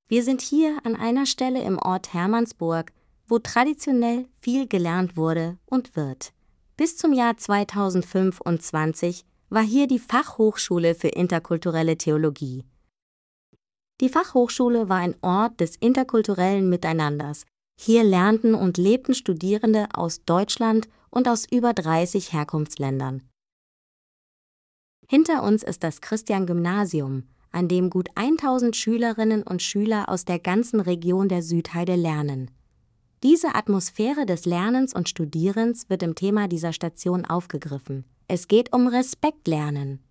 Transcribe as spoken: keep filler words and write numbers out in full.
Wir sind hier an einer Stelle im Ort Hermannsburg, wo traditionell viel gelernt wurde und wird. Bis zum Jahr zweitausendfünfundzwanzig war hier die Fachhochschule für interkulturelle Theologie. Die Fachhochschule war ein Ort des interkulturellen Miteinanders. Hier lernten und lebten Studierende aus Deutschland und aus über dreißig Herkunftsländern. Hinter uns ist das Christian-Gymnasium, an dem gut tausend Schülerinnen und Schüler aus der ganzen Region der Südheide lernen. Diese Atmosphäre des Lernens und Studierens wird im Thema dieser Station aufgegriffen. Es geht um Respekt lernen.